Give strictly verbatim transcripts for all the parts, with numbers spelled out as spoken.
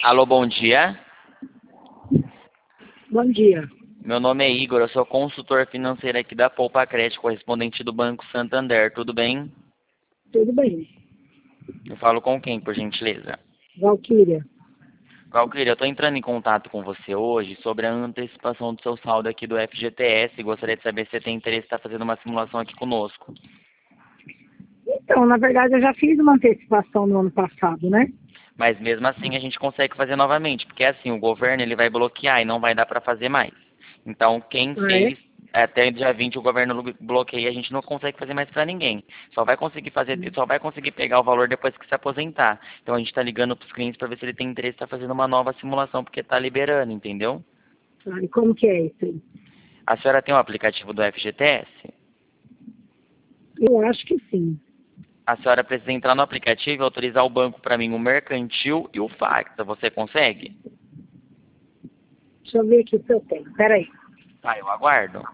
Alô, bom dia. Bom dia. Meu nome é Igor, eu sou consultor financeiro aqui da Poupa Crédito, correspondente do Banco Santander, tudo bem? Tudo bem. Eu falo com quem, por gentileza? Valquíria. Valquíria, eu estou entrando em contato com você hoje sobre a antecipação do seu saldo aqui do F G T S e gostaria de saber se você tem interesse em estar fazendo uma simulação aqui conosco. Então, na verdade, eu já fiz uma antecipação no ano passado, né? Mas mesmo assim a gente consegue fazer novamente, porque assim, o governo ele vai bloquear e não vai dar para fazer mais. Então, quem Ah, é? fez, até o dia vinte o governo bloqueia e a gente não consegue fazer mais para ninguém. Só vai conseguir fazer, só vai conseguir pegar o valor depois que se aposentar. Então a gente está ligando para os clientes para ver se ele tem interesse em estar fazendo uma nova simulação, porque está liberando, entendeu? Ah, e como que é isso aí? A senhora tem o aplicativo do F G T S? Eu acho que sim. A senhora precisa entrar no aplicativo e autorizar o banco para mim o mercantil e o Facta. Você consegue? Deixa eu ver aqui se eu tenho. Peraí. Tá, eu aguardo.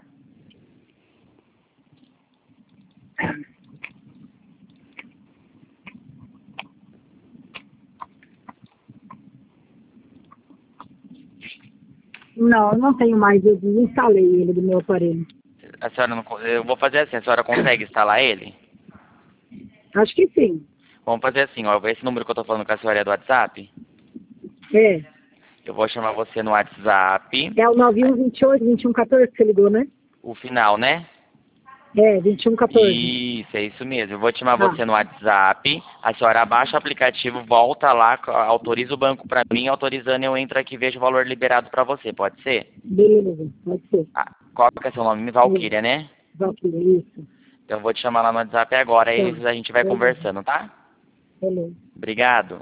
Não, eu não tenho mais. Eu desinstalei ele do meu aparelho. A senhora não, co- eu vou fazer assim, a senhora consegue instalar ele? Acho que sim. Vamos fazer assim, ó, esse número que eu tô falando com a senhora é do WhatsApp? É. Eu vou chamar você no WhatsApp, É o nove um dois oito, vinte e um quatorze que você ligou, né? o final, né? É, vinte e um quatorze. Isso, é isso mesmo. Eu vou chamar Tá. você no WhatsApp, a senhora baixa o aplicativo, volta lá, co- autoriza o banco pra mim, autorizando eu entro aqui e vejo o valor liberado pra você, pode ser? Beleza, pode ser. Ah, qual que é seu nome? É. Valquíria, né? Valquíria, isso. Então eu vou te chamar lá no WhatsApp agora Tá. e a gente vai Beleza. conversando, tá? Beleza. Obrigado.